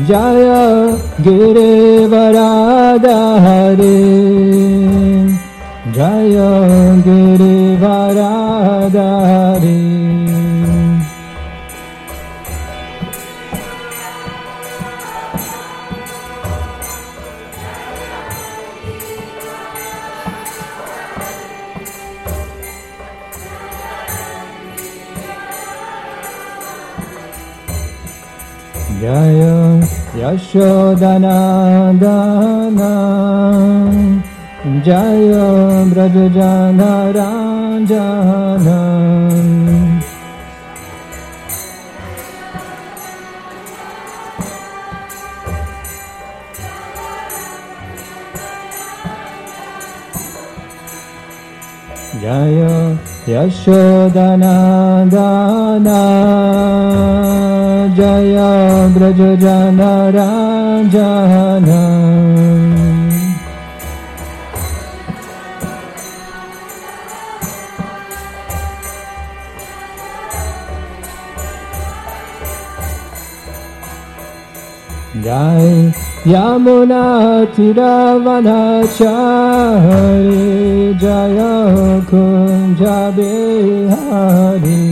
Jaya Girivaradhari Jaya Girivaradhari Jaya Yashodanandana Jaya Brajajanaranjana Jaya Yashodanandana Jaya Brajajanaranjana Jai Yamuna Tiravanachari Jaya Kunja Bihari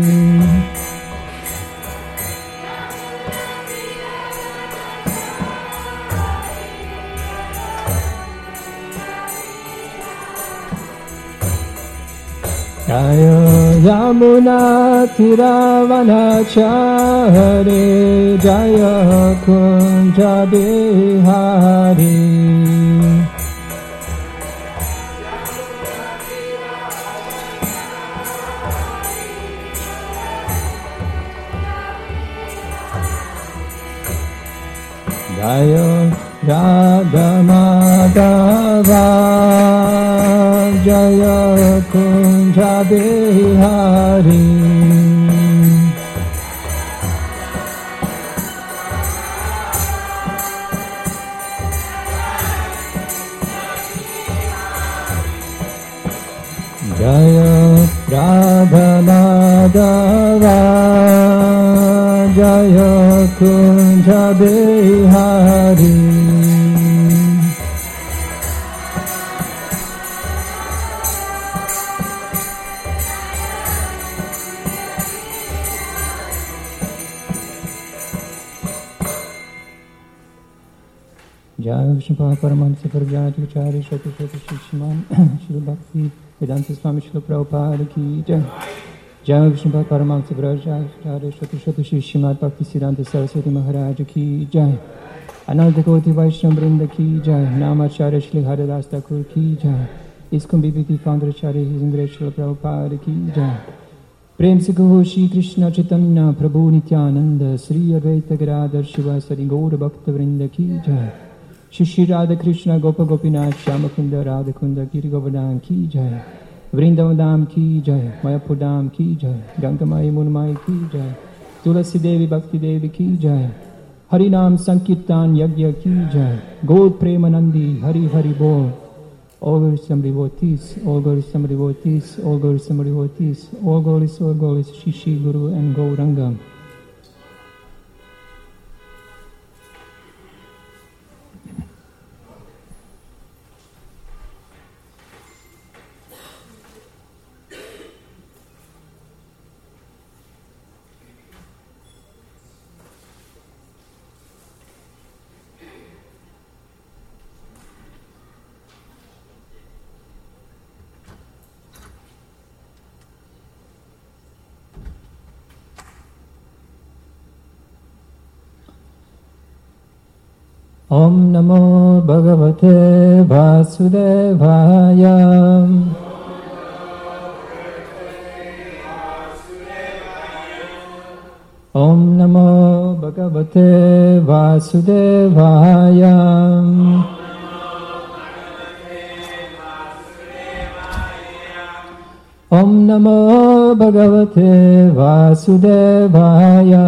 Jaya Yamuna Tiravanachari Jaya Kunja Bihari Jaya Radha Madhava Jaya Kunja Bihari Jaya Radha Madhava Jaya Kunja Bihari Jaya Vishnupada Paramahansa Parajatacharya Shati Shati Shishman Shri Bhakti Vedanta Swami Shri Prabhupada Ki Jai Jaya Vishnupada Paramahansa Parajatacharya Shati Shati Shishman Bhakti Siddhanta Saraswati Maharaj Ki Jai Ananta Koti Vaishnava Vrinda Ki Jai Namacharya Shri Haridas Thakur Ki Jai ISKCON BBT Founder Acharya His English Shri Prabhupada Ki Jai Prem se Kaho Shri Krishna Chaitanya Prabhu Nityananda Sri Advaita Gadadhar Shivasari Gaura Bhakta Vrinda Ki Jai Shri Radha Krishna Gopa Gopinath Shyamakunda Radha Kunda Giri Govardhan Ki Jai Vrindavadam Ki Jai Mayapur Ki Jai Gangamai Munmai Ki Jai Tulasi Devi Bhakti Devi Ki Jai Harinam Sankirtan Yagya Ki Jai Gaud Premanandi Hari Hari Bol All glories and devotees, all glories and devotees, all glories and devotees, all glories, Shishi Guru and Gauranga. Om Namo Bhagavate Vasudevaya. Om Namo Bhagavate Vasudevaya. Om Namo Bhagavate Vasudevaya.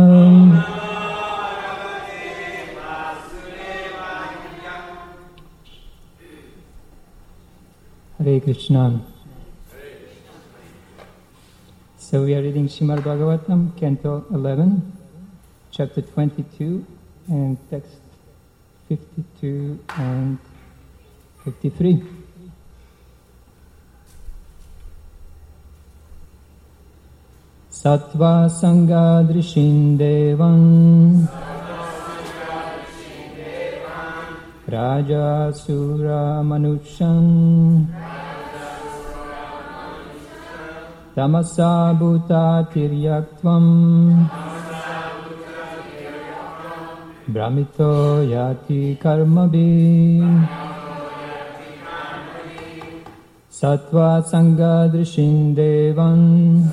Hare Krishna. So we are reading Srimad Bhagavatam, Canto 11, Chapter 22, and text 52 and 53. Sattva sangha drishindevan Raja sura manusham Tamasa bhuta tiryaktvam Brahmito yati karmabhi Sattva sangha drishindevan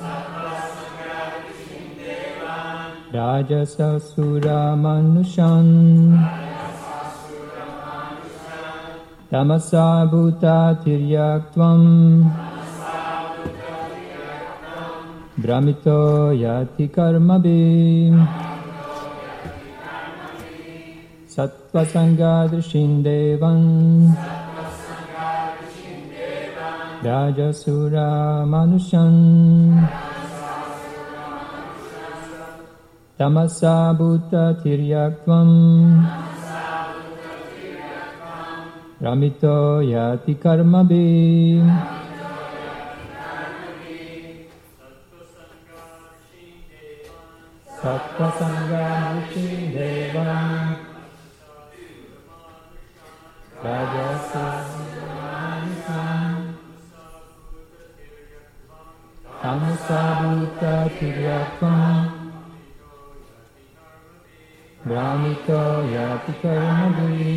Rajasa sura manusham Tamasa bhuta tiryaktvam Brahmito yati karmabhi Sattva sangha drishindevan Rajasura manusham Tamasa bhuta tiryaktvam Brahmito yati karmabhi Sattva sangha drishindevan Tamasa bhuta tiryaktvam Brahmito yati karmabhi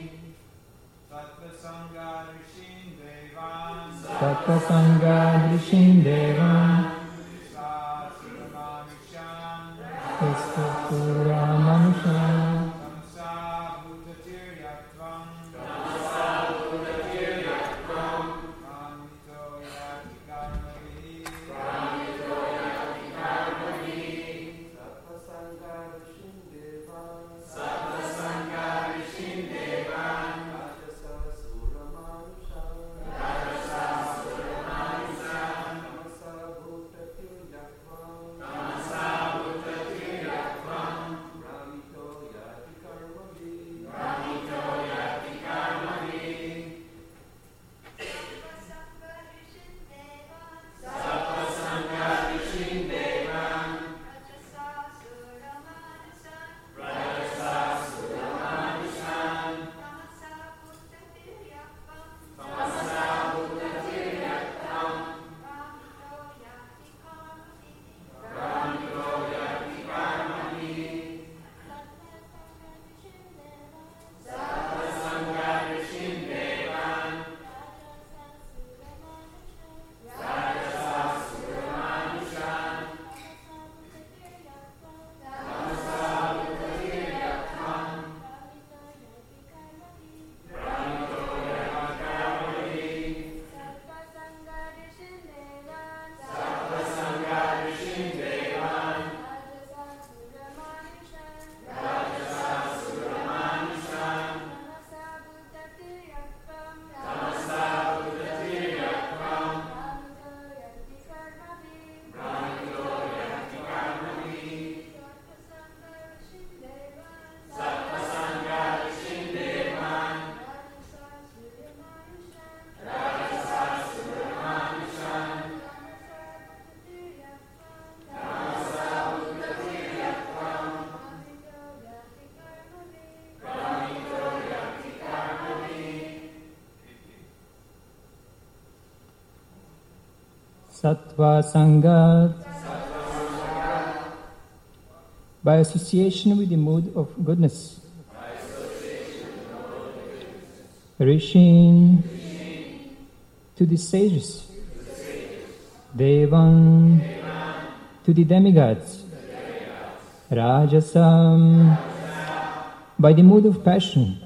Sattva sangha drishindevan Sura manusham Sattva sangha by association with the mood of goodness. Rishin to the sages. Devan to the demigods. Rajasam by the mood of passion.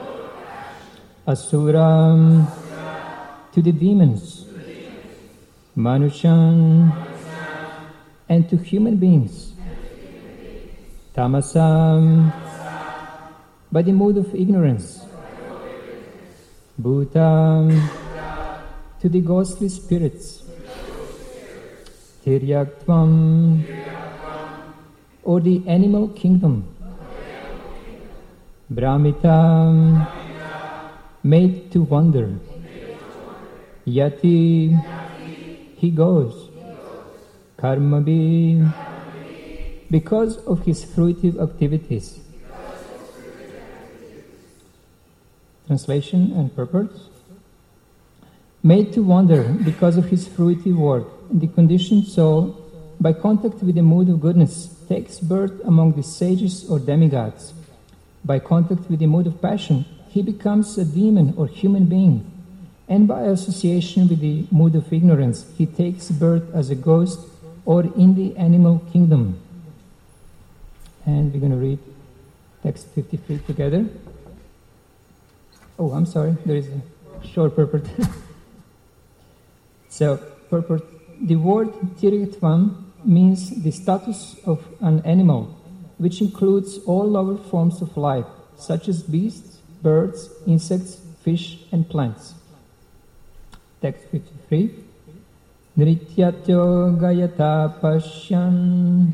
Asuram to the demons. Manushan and to human beings. Tamasam by the mood of ignorance. Bhutam to the ghostly spirits. Tiryaktvam or the animal kingdom. Brahmita, made to wonder. Yati, he goes. Karmabi, because of his fruitive activities. Translation and purport. Made to wonder because of his fruitive work, the conditioned soul, by contact with the mood of goodness, takes birth among the sages or demigods. By contact with the mood of passion, he becomes a demon or human being. And by association with the mood of ignorance, he takes birth as a ghost or in the animal kingdom. And we're going to read text 53 together. Oh, I'm sorry, there is a short purport. So, purport. The word Tirgatvam means the status of an animal, which includes all lower forms of life, such as beasts, birds, insects, fish, and plants. Text 53. Nrityatyo gayata pashyan.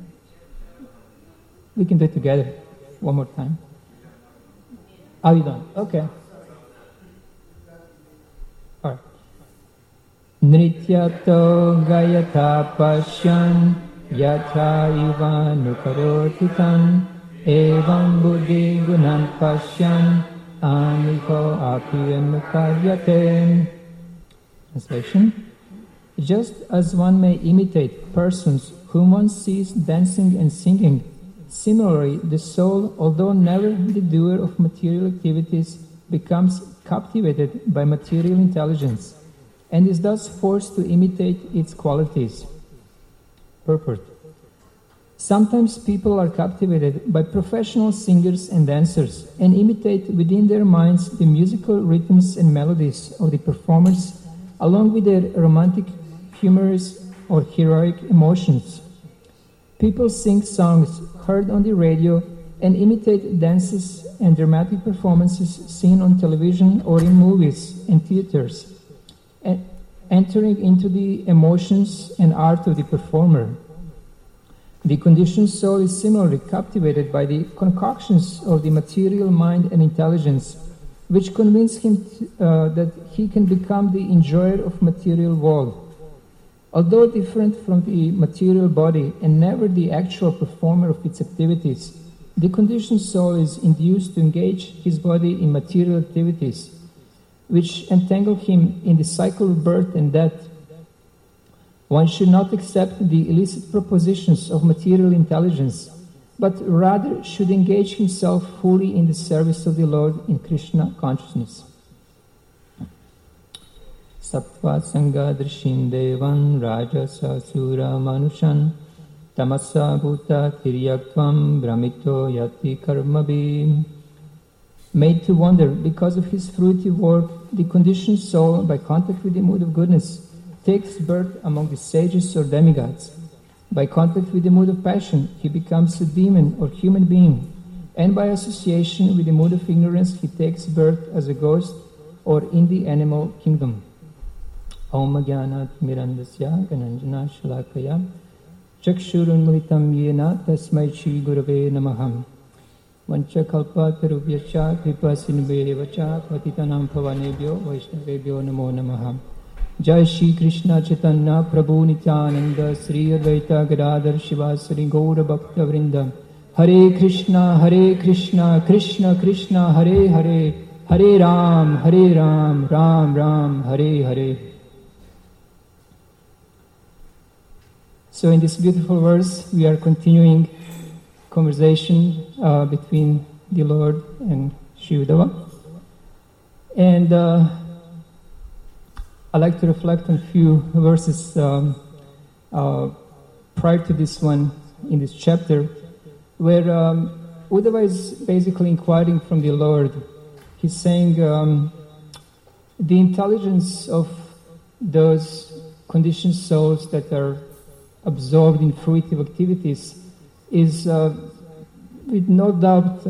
We can do it together. One more time. Are you done? Okay. All right. Nrityato gayata pashyan yatha iva nukaroti tan evam buddhi gunan pashyan aniko apiyanukaryate. Translation. Just as one may imitate persons whom one sees dancing and singing, similarly, the soul, although never the doer of material activities, becomes captivated by material intelligence and is thus forced to imitate its qualities. Purport. Sometimes people are captivated by professional singers and dancers and imitate within their minds the musical rhythms and melodies of the performers along with their romantic, humorous, or heroic emotions. People sing songs heard on the radio and imitate dances and dramatic performances seen on television or in movies and theaters, entering into the emotions and art of the performer. The conditioned soul is similarly captivated by the concoctions of the material mind and intelligence, which convince him that he can become the enjoyer of material world. Although different from the material body and never the actual performer of its activities, the conditioned soul is induced to engage his body in material activities, which entangle him in the cycle of birth and death. One should not accept the illicit propositions of material intelligence, but rather should engage himself fully in the service of the Lord in Krishna consciousness. Sattva sangha drishim devan rajasa sura manushan tamasa bhuta tiryaktvam brahmito yati karmabhi. Made to wonder because of his fruitive work, the conditioned soul, by contact with the mood of goodness, takes birth among the sages or demigods. By contact with the mood of passion, he becomes a demon or human being, and by association with the mood of ignorance, he takes birth as a ghost or in the animal kingdom. Om Jnanat Mirandasya Gananjana Shalakaya Chakshurunmritam Yena Tasmai Shri Gurave Namaham Vancha Kalpa Tarubhyascha Kripa Sinubhevacha Patitanam Pavanebhyo Vaishnavebhyo Namo Namaham. Jai Shri Krishna Chaitanya Prabhu Nityananda Sri Advaita Gadadhar Shivasari Gaura Bhakta Vrinda. Hare Krishna Krishna Krishna Hare Hare Hare Ram Ram Ram Hare Hare. So in this beautiful verse we are continuing conversation between the Lord and Shri Uddhava. And I'd like to reflect on a few verses prior to this one in this chapter, where Uddhava is basically inquiring from the Lord. He's saying the intelligence of those conditioned souls that are absorbed in fruitive activities is with no doubt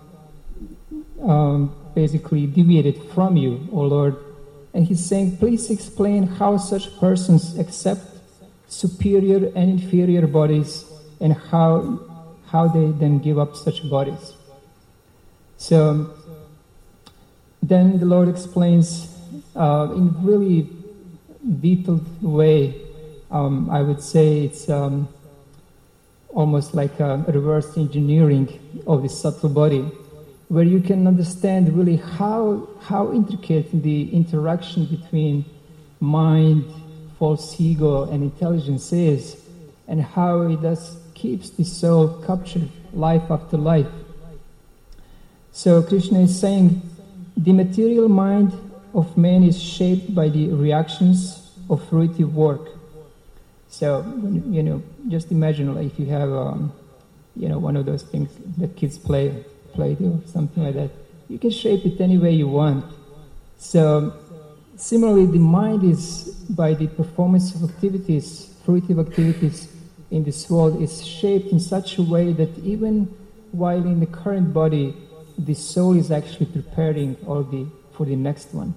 basically deviated from you, O Lord. And he's saying, please explain how such persons accept superior and inferior bodies and how they then give up such bodies. So then the Lord explains in really detailed way. I would say it's almost like a reverse engineering of the subtle body, where you can understand really how intricate the interaction between mind, false ego, and intelligence is, and how it keeps the soul captured life after life. So Krishna is saying the material mind of man is shaped by the reactions of fruitive work. So, just imagine like if you have, one of those things that kids play or something like that. You can shape it any way you want. So, similarly, the mind is, by the performance of activities, fruitive activities in this world, is shaped in such a way that even while in the current body, the soul is actually preparing for the next one.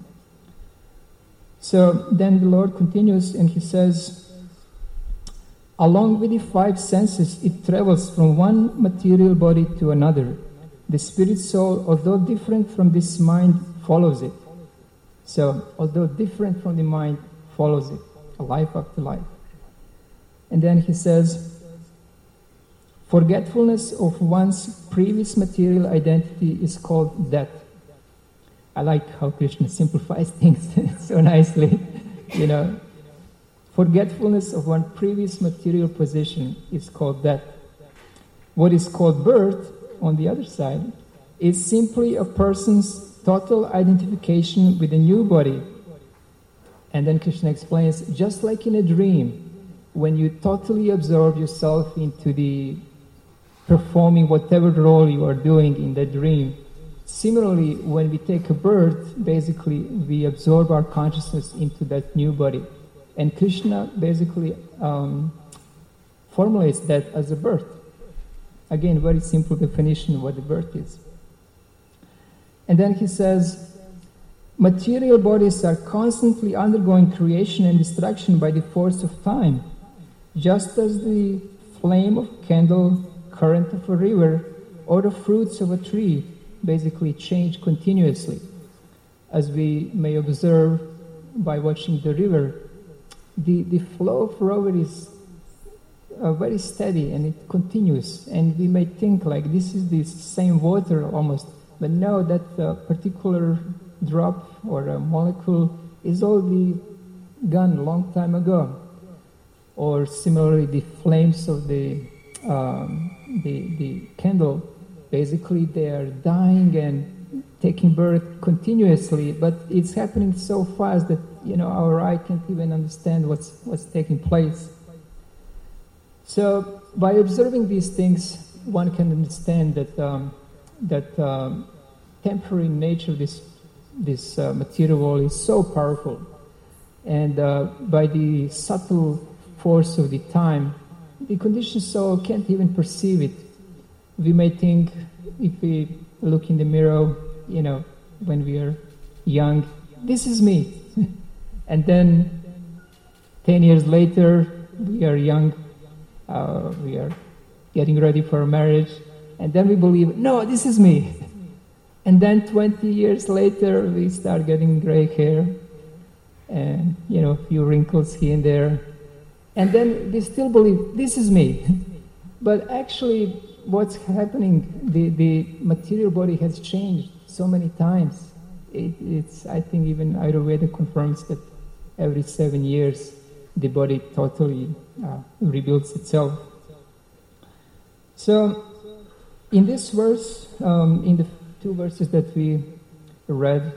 So then the Lord continues and he says, along with the five senses, it travels from one material body to another. The spirit soul, although different from this mind, follows it. So, although different from the mind, follows it, life after life. And then he says, forgetfulness of one's previous material identity is called death. I like how Krishna simplifies things so nicely, Forgetfulness of one's previous material position is called death. What is called birth, on the other side, is simply a person's total identification with a new body. And then Krishna explains, just like in a dream, when you totally absorb yourself into the performing whatever role you are doing in that dream, similarly, when we take a birth, basically we absorb our consciousness into that new body. And Krishna basically formulates that as a birth. Again, very simple definition of what the birth is. And then he says, material bodies are constantly undergoing creation and destruction by the force of time, just as the flame of a candle, current of a river, or the fruits of a tree basically change continuously. As we may observe by watching the river, the flow of river is very steady and it continues. And we may think like this is the same water almost, but no, that particular drop or a molecule is already gone a long time ago. Or similarly, the flames of the candle, basically they are dying and taking birth continuously, but it's happening so fast that our eye can't even understand what's taking place. So by observing these things, one can understand that temporary nature of this material world is so powerful, and by the subtle force of the time, the conditioned soul can't even perceive it. We may think, if we look in the mirror, when we are young, this is me. And then 10 years later, we are young, we are getting ready for a marriage, and then we believe, no, this is me. And then 20 years later, we start getting gray hair, and a few wrinkles here and there. And then we still believe, this is me. But actually, what's happening, the material body has changed so many times. It's I think even Ayurveda confirms that every 7 years, the body totally rebuilds itself. So, in this verse, in the two verses that we read,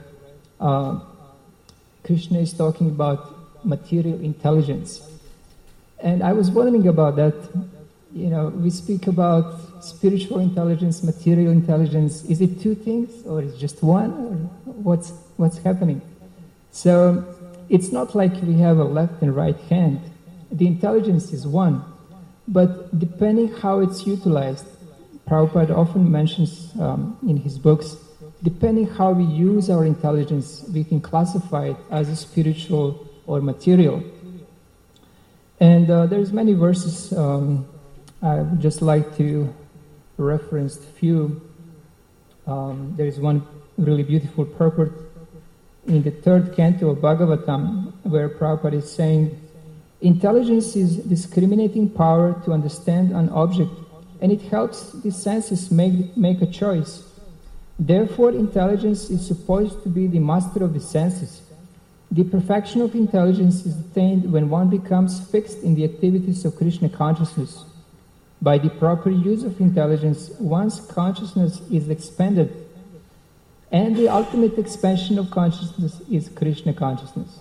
Krishna is talking about material intelligence. And I was wondering about that. We speak about spiritual intelligence, material intelligence. Is it two things, or is it just one, or what's happening? So it's not like we have a left and right hand. The intelligence is one, but depending how it's utilized, Prabhupada often mentions in his books, depending how we use our intelligence, we can classify it as a spiritual or material. And there's many verses. I would just like to reference a few. There is one really beautiful purport in the third canto of Bhagavatam, where Prabhupada is saying, intelligence is discriminating power to understand an object, and it helps the senses make a choice. Therefore, intelligence is supposed to be the master of the senses. The perfection of intelligence is attained when one becomes fixed in the activities of Krishna consciousness. By the proper use of intelligence, one's consciousness is expanded, and the ultimate expansion of consciousness is Krishna consciousness.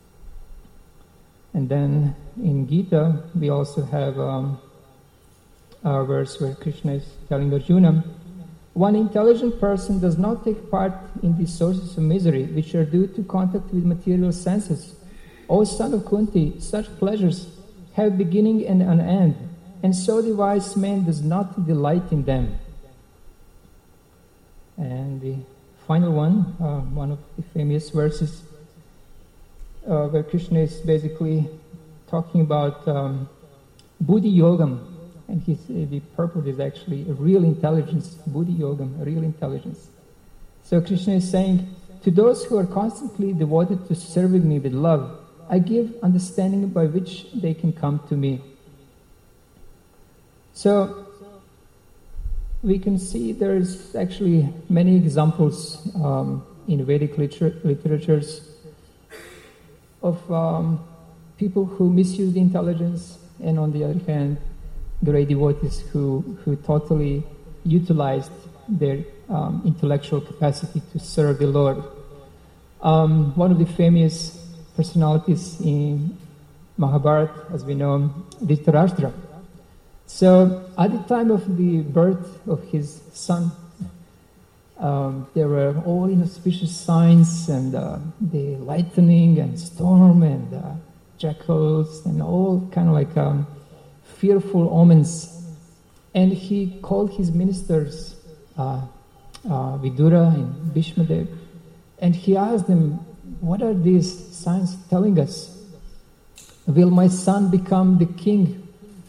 And then in Gita, we also have a verse where Krishna is telling Arjuna, one intelligent person does not take part in the sources of misery, which are due to contact with material senses. O son of Kunti, such pleasures have beginning and an end, and so the wise man does not delight in them. And the final one of the famous verses, where Krishna is basically talking about Buddhi Yogam, and the purport is actually a real intelligence, Buddhi Yogam, a real intelligence. So Krishna is saying, to those who are constantly devoted to serving me with love, I give understanding by which they can come to me. So we can see there is actually many examples in Vedic literatures of people who misuse the intelligence, and on the other hand, great devotees who totally utilized their intellectual capacity to serve the Lord. One of the famous personalities in Mahabharata, as we know, Dhritarashtra. So at the time of the birth of his son, there were all inauspicious signs, and the lightning and storm and jackals and all kind of like fearful omens. And he called his ministers, Vidura and Bhishmadev, and he asked them, what are these signs telling us? Will my son become the king?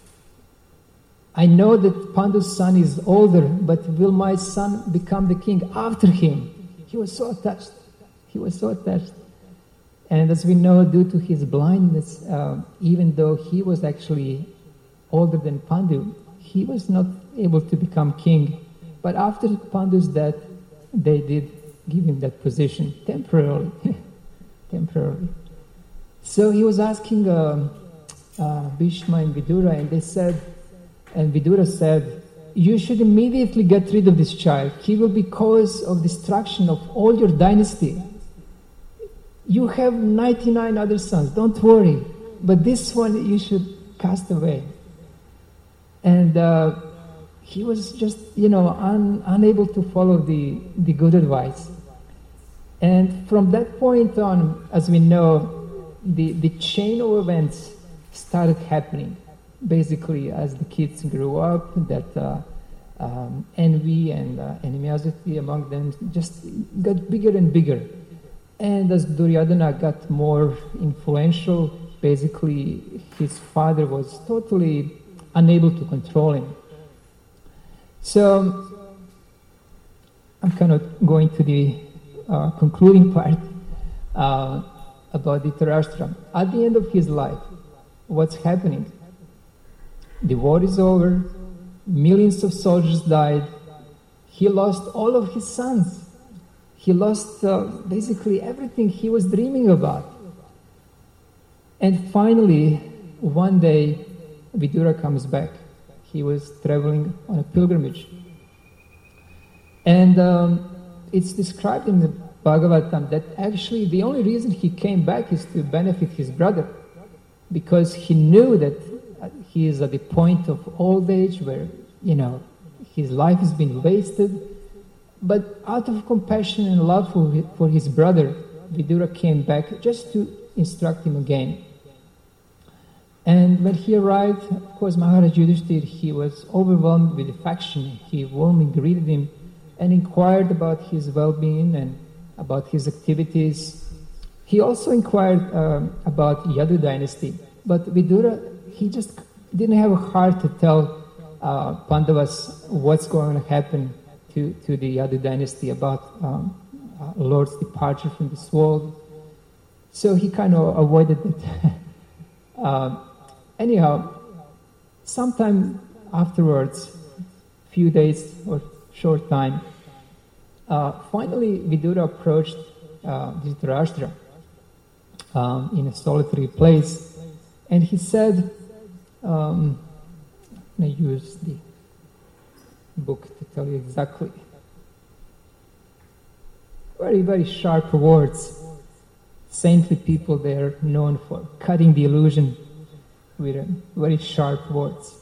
I know that Pandu's son is older, but will my son become the king after him? He was so attached. He was so attached. And as we know, due to his blindness, even though he was actually older than Pandu, he was not able to become king. But after Pandu's death, they did give him that position, temporarily. Temporarily. So he was asking Bhishma and Vidura, and they said, and Vidura said, you should immediately get rid of this child. He will be cause of destruction of all your dynasty. You have 99 other sons, don't worry. But this one you should cast away. And he was just, unable to follow the good advice. And from that point on, as we know, the chain of events started happening. Basically, as the kids grew up, that envy and animosity among them just got bigger and bigger. And as Duryodhana got more influential, basically his father was totally unable to control him. So I'm kind of going to the concluding part about Dhritarashtra. At the end of his life, what's happening? The war is over, millions of soldiers died, he lost all of his sons, he lost basically everything he was dreaming about. And finally, one day, Vidura comes back. He was traveling on a pilgrimage. And it's described in the Bhagavatam that actually the only reason he came back is to benefit his brother, because he knew that he is at the point of old age where, his life has been wasted. But out of compassion and love for his brother, Vidura came back just to instruct him again. And when he arrived, of course, Maharaj Yudhishthira, he was overwhelmed with affection. He warmly greeted him and inquired about his well-being and about his activities. He also inquired about Yadu dynasty. But Vidura, he just didn't have a heart to tell Pandavas what's going to happen to the Yadu dynasty about Lord's departure from this world. So he kind of avoided it. Anyhow, sometime afterwards, few days or short time, finally Vidura approached Dhritarashtra in a solitary place, and he said, I use the book to tell you exactly, very, very sharp words. Saintly people, they are known for cutting the illusion with very sharp words.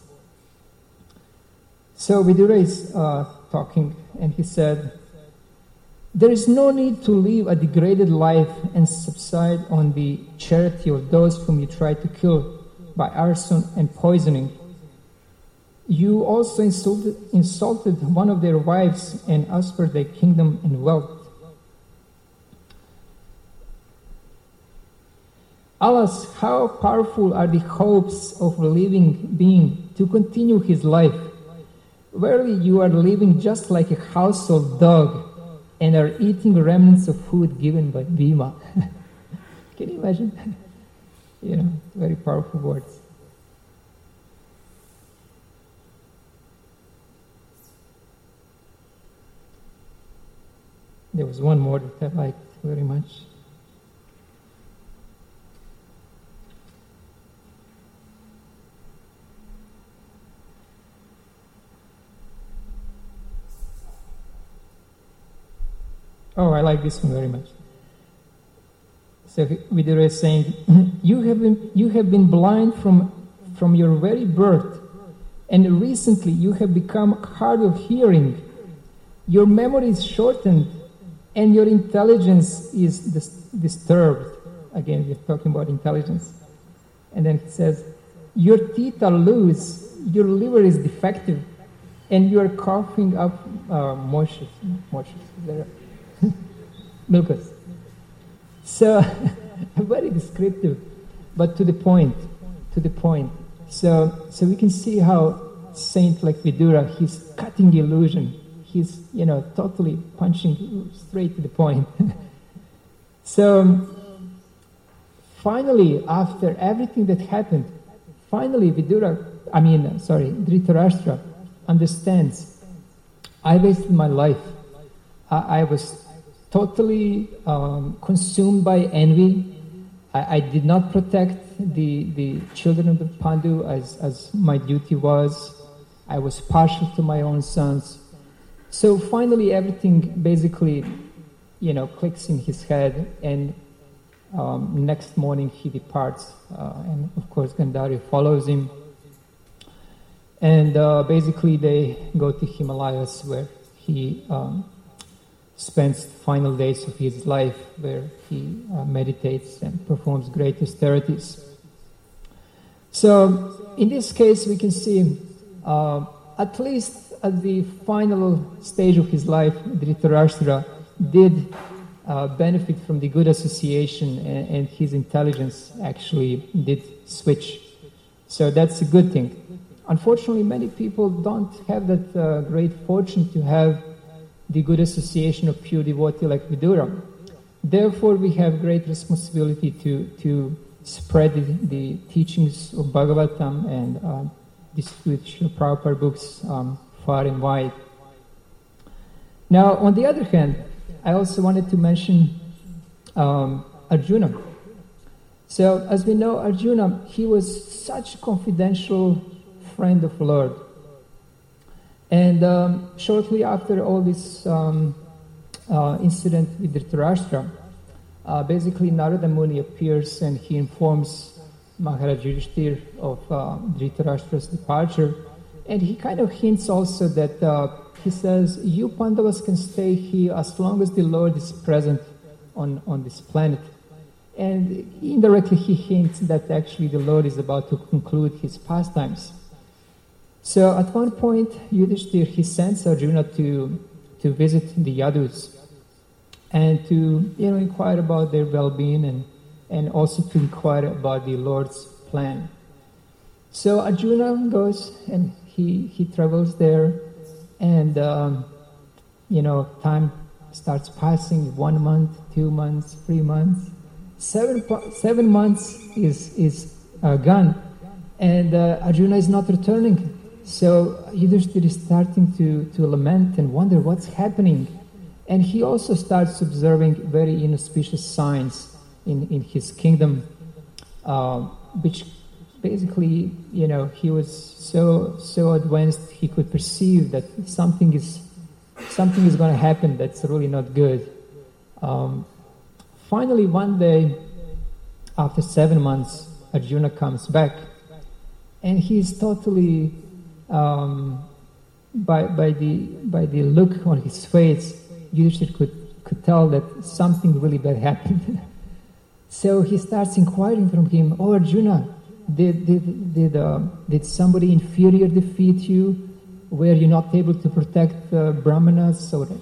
So Vidura is talking, and he said, there is no need to live a degraded life and subside on the charity of those whom you try to kill by arson and poisoning. You also insulted one of their wives and asked for their kingdom and wealth. Alas, how powerful are the hopes of a living being to continue his life. Verily, you are living just like a household dog and are eating remnants of food given by Bhima. Can you imagine? Very powerful words. There was one more that I liked very much. Oh, I like this one very much. So Vidura is saying, you have been blind from your very birth, and recently you have become hard of hearing. Your memory is shortened, and your intelligence is disturbed. Again, we're talking about intelligence. And then it says, your teeth are loose, your liver is defective, and you are coughing up moisture. Mucus. So, very descriptive, but to the point. So we can see how saint like Vidura, he's cutting the illusion. He's, totally punching straight to the point. So, finally, after everything that happened, Dhritarashtra understands, I wasted my life. I was totally consumed by envy. I did not protect the children of the Pandu as my duty was. I was partial to my own sons. So finally everything basically, clicks in his head, and next morning he departs, and of course Gandhari follows him. And basically they go to Himalayas, where he spends the final days of his life, where he meditates and performs great austerities. So in this case we can see, at least at the final stage of his life, Dhritarashtra did benefit from the good association, and his intelligence actually did switch. So that's a good thing. Unfortunately, many people don't have that great fortune to have the good association of pure devotee like Vidura. Therefore, we have great responsibility to spread the teachings of Bhagavatam and distribute Srila Prabhupada books far and wide. Now, on the other hand, I also wanted to mention Arjuna. So, as we know, Arjuna, he was such a confidential friend of Lord. And shortly after all this incident with Dhritarashtra, basically Narada Muni appears and he informs Maharaj Yudhishthira of Dhritarashtra's departure. And he kind of hints also that, he says, you Pandavas can stay here as long as the Lord is present on this planet. And indirectly he hints that actually the Lord is about to conclude his pastimes. So at one point, Yudhishthira, he sends Arjuna to visit the Yadus and to inquire about their well-being and also to inquire about the Lord's plan. So Arjuna goes and he travels there, and time starts passing, 1 month, 2 months, 3 months, 7 months is gone, and Arjuna is not returning. So Yudhishthira is starting to lament and wonder what's happening. And he also starts observing very inauspicious signs in his kingdom, which basically, he was so advanced he could perceive that something is going to happen that's really not good. Finally, one day, after 7 months, Arjuna comes back, and he's totally, by the look on his face, Yudhishthira could tell that something really bad happened. So he starts inquiring from him, "Oh Arjuna, did somebody inferior defeat you? Were you not able to protect brahmanas or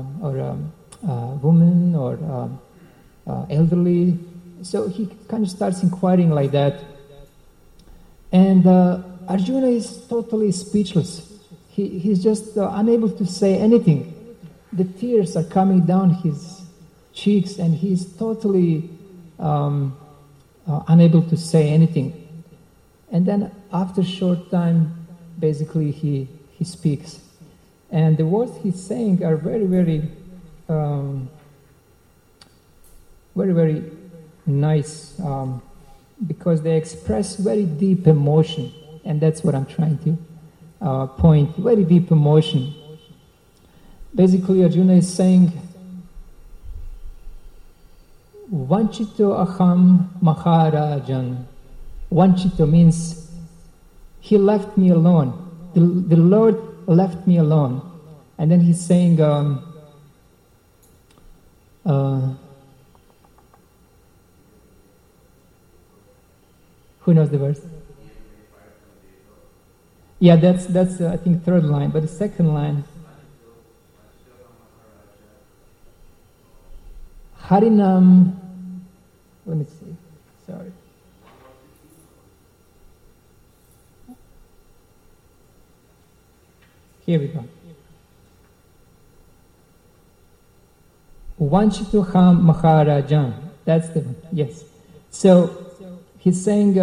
women or elderly?" So he kind of starts inquiring like that. And Arjuna is totally speechless. He's just unable to say anything. The tears are coming down his cheeks, and he's totally unable to say anything. And then after a short time, basically he speaks. And the words he's saying are very, very, very, very nice, because they express very deep emotion. And that's what I'm trying to point, very deep emotion. Basically, Arjuna is saying, "Vanchito aham maharajan." Vanchito means he left me alone. The Lord left me alone. And then he's saying, who knows the verse? Yeah, that's I think third line, but the second line, Harinam, let me see, sorry. Here we go. Vanchituham Maharajan. That's the one, yes. So he's saying,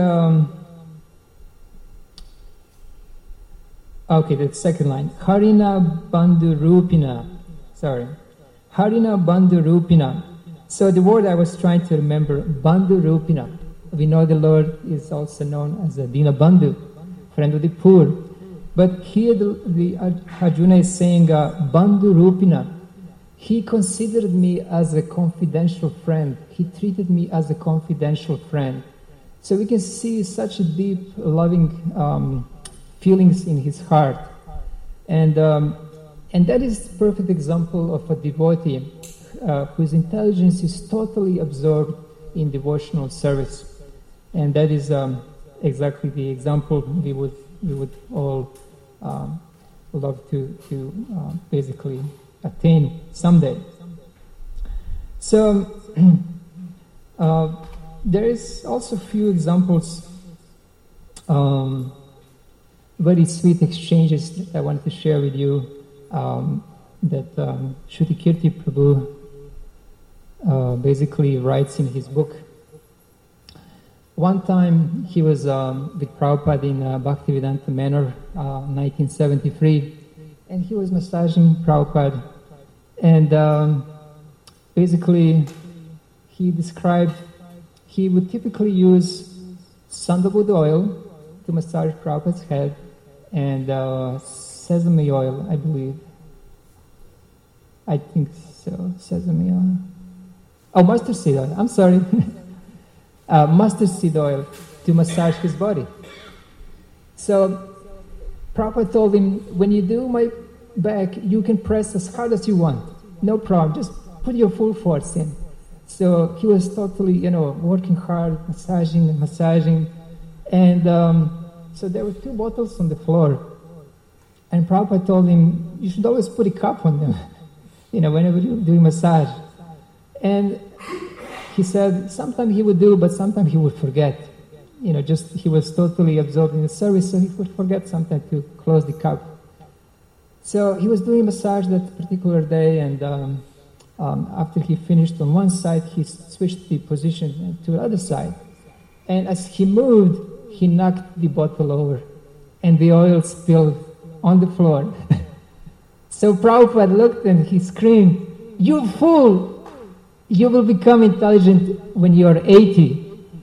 okay, the second line. Harina Bandhu Rupina. Sorry. Harina Bandhu Rupina. So the word I was trying to remember, Bandhu Rupina. We know the Lord is also known as a Dina Bandhu, friend of the poor. But here the Arjuna is saying, Bandhu Rupina. He considered me as a confidential friend. He treated me as a confidential friend. So we can see such a deep, loving feelings in his heart. And that is the perfect example of a devotee whose intelligence is totally absorbed in devotional service. And that is exactly the example we would all love to basically attain someday. So there is also a few examples, very sweet exchanges that I wanted to share with you, that Shruti Kirti Prabhu basically writes in his book. One time he was with Prabhupada in Bhaktivedanta Manor, 1973, and he was massaging Prabhupada, and basically he described he would typically use sandalwood oil to massage Prabhupada's head, and sesame oil, I believe. I think so, sesame oil. Oh, mustard seed oil, I'm sorry. Mustard seed oil to massage his body. So Prabhupada told him, when you do my back, you can press as hard as you want. No problem, just put your full force in. So he was totally, working hard, massaging. And so there were 2 bottles on the floor. And Prabhupada told him, you should always put a cup on them, whenever you do massage. And he said sometimes he would do, but sometimes he would forget. He was totally absorbed in the service, so he would forget sometimes to close the cup. So he was doing massage that particular day, and after he finished on one side, he switched the position to the other side. And as he moved, he knocked the bottle over, and the oil spilled on the floor. So Prabhupada looked and he screamed, "You fool! You will become intelligent when you are 80.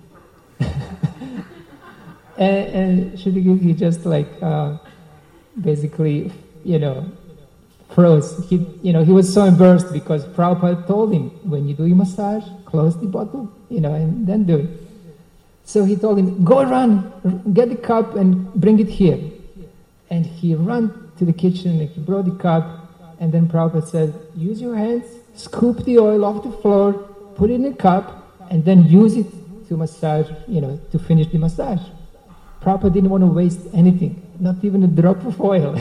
and Shruti just basically, froze. He was so embarrassed because Prabhupada told him, when you do your massage, close the bottle, and then do it. So he told him, go run, get the cup and bring it here. And he ran to the kitchen and he brought the cup, and then Prabhupada said, use your hands, scoop the oil off the floor, put it in a cup, and then use it to massage, to finish the massage. Prabhupada didn't want to waste anything, not even a drop of oil.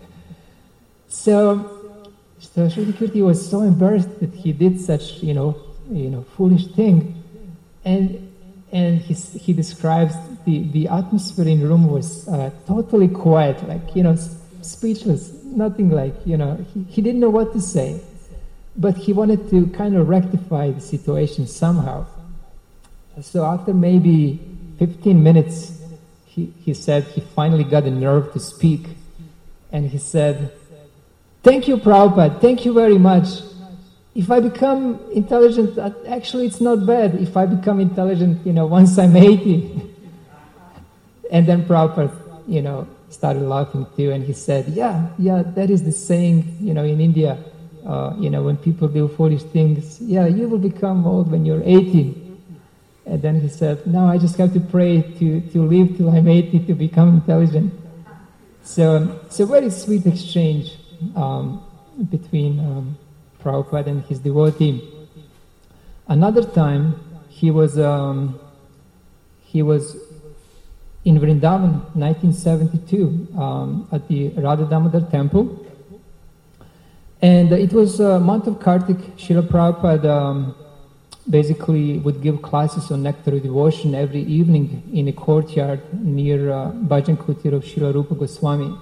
So Shruti Kirti was so embarrassed that he did such, foolish thing. And he describes the atmosphere in the room was totally quiet, speechless, nothing he didn't know what to say. But he wanted to kind of rectify the situation somehow. So after maybe 15 minutes, he said he finally got the nerve to speak. And he said, thank you, Prabhupada, thank you very much. If I become intelligent, actually it's not bad if I become intelligent, once I'm 80. And then Prabhupada, started laughing too, and he said, yeah, that is the saying, in India, when people do foolish things, you will become old when you're 80. And then he said, no, I just have to pray to live till I'm 80 to become intelligent. So it's a very sweet exchange between Prabhupada and his devotee. Another time, he was in Vrindavan, 1972, at the Radha Damodar temple. And it was month of Kartik. Srila Prabhupada basically would give classes on nectar of devotion every evening in a courtyard near Bhajan Kutir of Srila Rupa Goswami.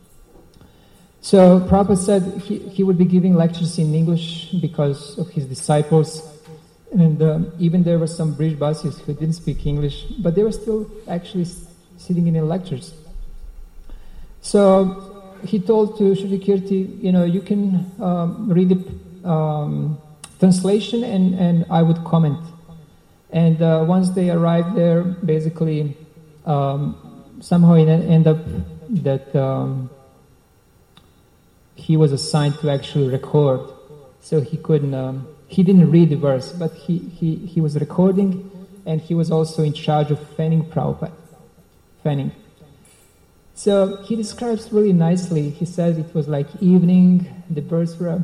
So Prabhupada said he would be giving lectures in English because of his disciples, and even there were some Brijbasis who didn't speak English, but they were still actually sitting in the lectures. So he told to Shruti Kirti, you can read the translation and I would comment. And once they arrived there, basically somehow it ended up that he was assigned to actually record. So he didn't read the verse, but he was recording, and he was also in charge of fanning Prabhupada. Fanning. So he describes really nicely. He says it was like evening, the birds were,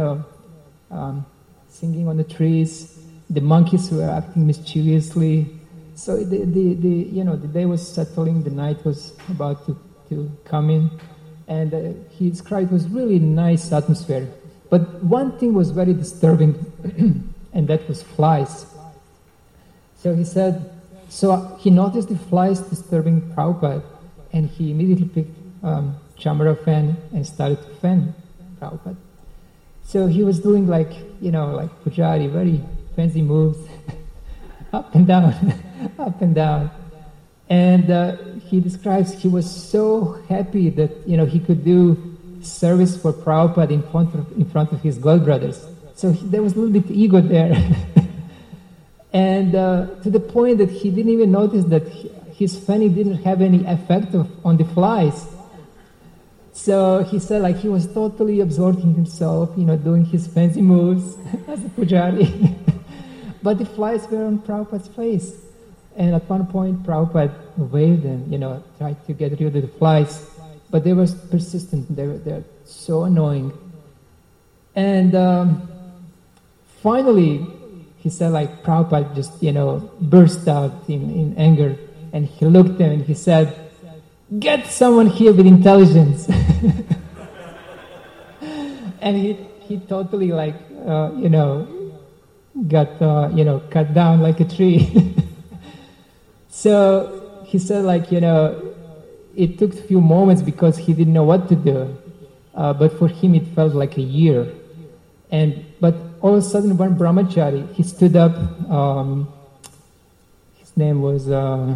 singing on the trees, the monkeys were acting mischievously. So the day was settling, the night was about to come in, and he described it was really nice atmosphere. But one thing was very disturbing, and that was flies. So he said, so he noticed the flies disturbing Prabhupada, and he immediately picked chamara fan and started to fan Prabhupada. So he was doing like pujari, very fancy moves, up and down, up and down. And he describes he was so happy that he could do service for Prabhupada in front of his god brothers. So there was a little bit ego there. And to the point that he didn't even notice that his fanning didn't have any effect on the flies. So he said he was totally absorbing himself, doing his fancy moves as a pujari. But the flies were on Prabhupada's face. And at one point Prabhupada waved and, tried to get rid of the flies. But they were persistent, they're so annoying. And finally, he said Prabhupada just, burst out in anger. And he looked at them and he said, get someone here with intelligence. And he totally got, cut down like a tree. So he said it took a few moments because he didn't know what to do. but for him it felt like a year. But all of a sudden, one brahmachari, he stood up. His name was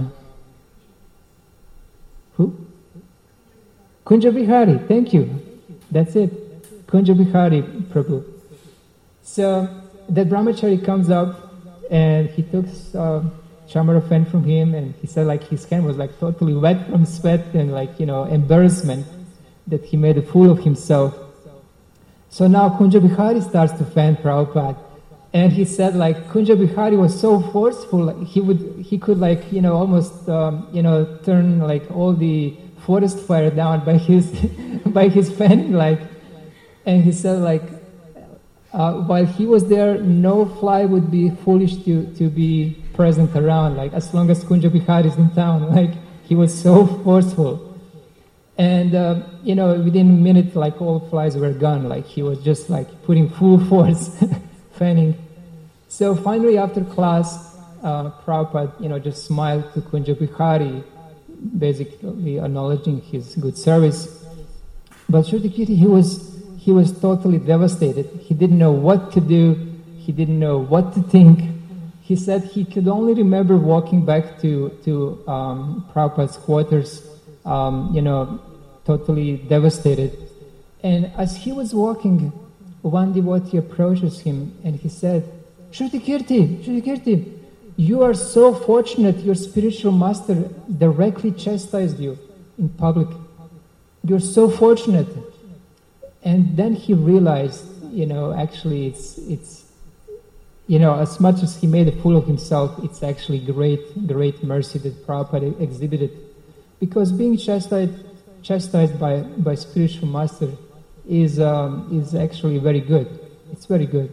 who? Kunja Bihari. Thank you. That's it. Kunja Bihari Prabhu. So that brahmachari comes up and he took chamara fan from him, and he said like his hand was like totally wet from sweat and like, embarrassment that he made a fool of himself. So now Kunja Bihari starts to fan Prabhupada, and he said like Kunja Bihari was so forceful, like, he could like almost turn like all the forest fire down by his by his fanning, like. And he said like while he was there, no fly would be foolish to be present around, like as long as Kunja Bihari is in town. Like he was so forceful. And, within a minute, like all flies were gone. Like he was just like putting full force, fanning. So finally after class, Prabhupada, just smiled to Kunja Bihari, basically acknowledging his good service. But Shrutikirti, he was totally devastated. He didn't know what to do. He didn't know what to think. He said he could only remember walking back to Prabhupada's quarters, totally devastated. And as he was walking, one devotee approaches him and he said, Shrutikirti, you are so fortunate your spiritual master directly chastised you in public. You're so fortunate. And then he realized, actually it's as much as he made a fool of himself, it's actually great mercy that Prabhupada exhibited. Because being chastised by spiritual master is actually very good. It's very good.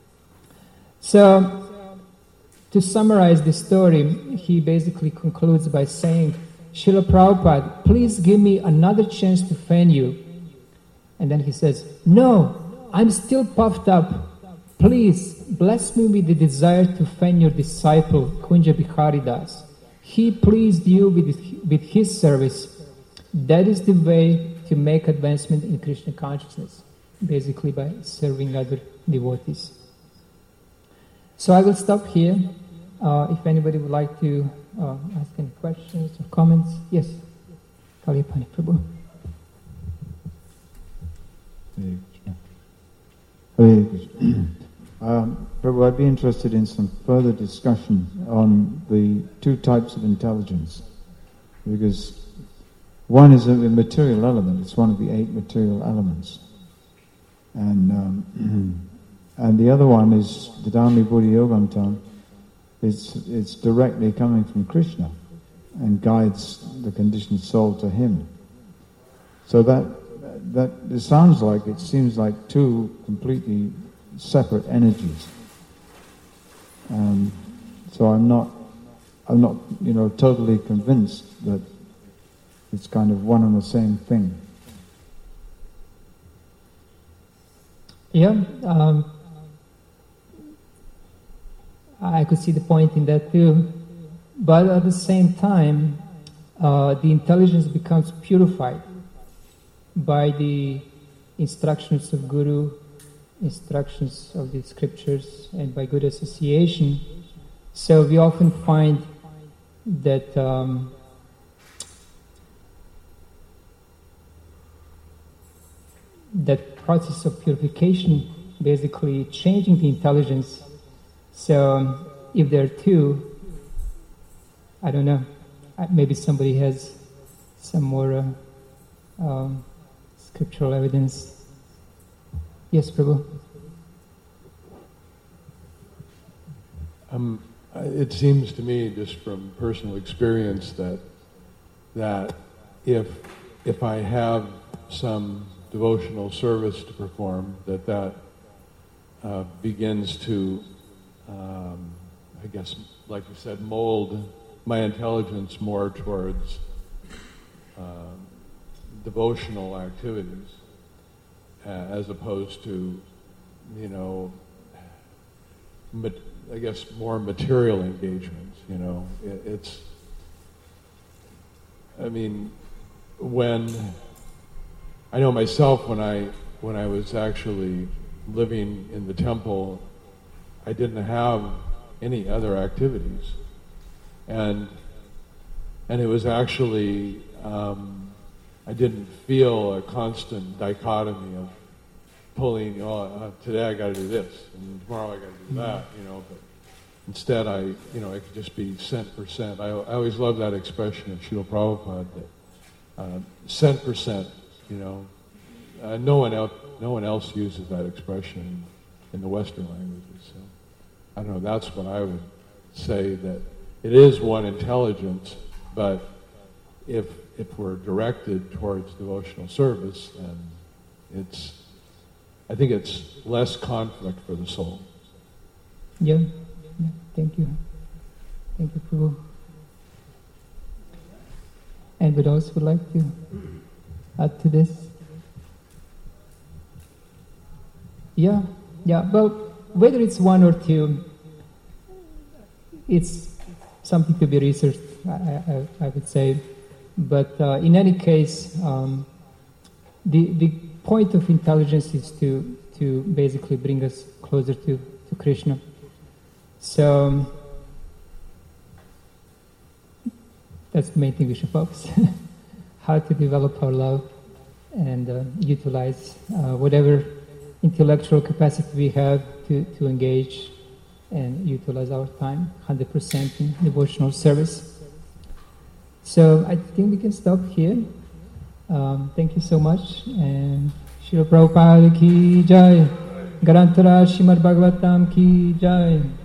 So, to summarize the story, he basically concludes by saying, Srila Prabhupada, please give me another chance to fan you. And then he says, no, I'm still puffed up. Please bless me with the desire to fan your disciple, Kunja Bihari Das. He pleased you with his service. That is the way to make advancement in Krishna consciousness, basically by serving other devotees. So I will stop here. If anybody would like to ask any questions or comments. Yes, Kalipani Prabhu. Hare Krishna. Prabhu, I'd be interested in some further discussion on the two types of intelligence, because one is a material element. It's one of the 8 material elements, and the other one is the Dhammi Buddhi Yogamtam. It's directly coming from Krishna and guides the conditioned soul to Him. So that it sounds like, it seems like two completely separate energies. So I'm not totally convinced that it's kind of one and the same thing. Yeah, I could see the point in that too. But at the same time, the intelligence becomes purified by the instructions of Guru, instructions of the scriptures, and by good association. So we often find that that process of purification, basically changing the intelligence. So if there are two, I don't know, maybe somebody has some more scriptural evidence. Yes, Prabhu. It seems to me, just from personal experience, that if I have some devotional service to perform, that begins to, I guess, like you said, mold my intelligence more towards devotional activities, as opposed to, I guess, more material engagements. I know myself when I was actually living in the temple, I didn't have any other activities, and it was actually I didn't feel a constant dichotomy of pulling. Today I got to do this, and tomorrow I got to do that. But instead I could just be cent per cent. I always love that expression of Srila Prabhupada, that cent per cent. No one else uses that expression in the Western languages. So I don't know. That's what I would say, that it is one intelligence, but if we're directed towards devotional service, then I think it's less conflict for the soul. Yeah. Thank you. Thank you, Prabhu. Anybody else would like to add to this? Yeah. Well, whether it's one or two, it's something to be researched, I would say. But in any case, the point of intelligence is to basically bring us closer to Krishna. So that's the main thing we should focus. How to develop our love and utilize whatever intellectual capacity we have to engage and utilize our time 100% in devotional service. So I think we can stop here. Thank you so much. And Srila Prabhupada ki jai. Garantara Srimad Bhagavatam ki jai.